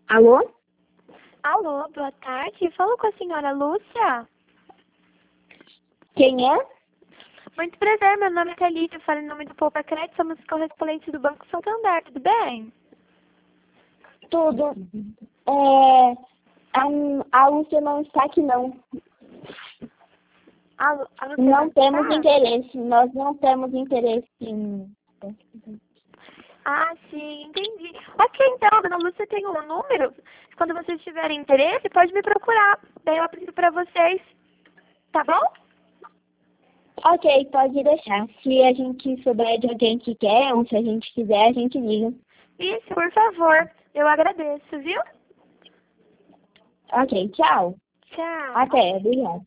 Alô? Alô, boa tarde. Falo com a senhora Lúcia. Quem é? Muito prazer, meu nome é Thalita, eu falo em nome do Poupa Crédito, somos correspondentes do Banco Santander, tudo bem? Tudo. A Lúcia não está aqui, não. A Lúcia Não temos está? interesse. Nós não temos interesse em... Ah, sim, entendi. Ok, então, dona Lúcia tem um número. Quando vocês tiverem interesse, pode me procurar. Daí eu aplico para vocês, tá bom? Ok, pode deixar. Se a gente souber de alguém que quer, ou se a gente quiser, a gente liga. Isso, por favor. Eu agradeço, viu? Ok, tchau. Tchau. Até, obrigada.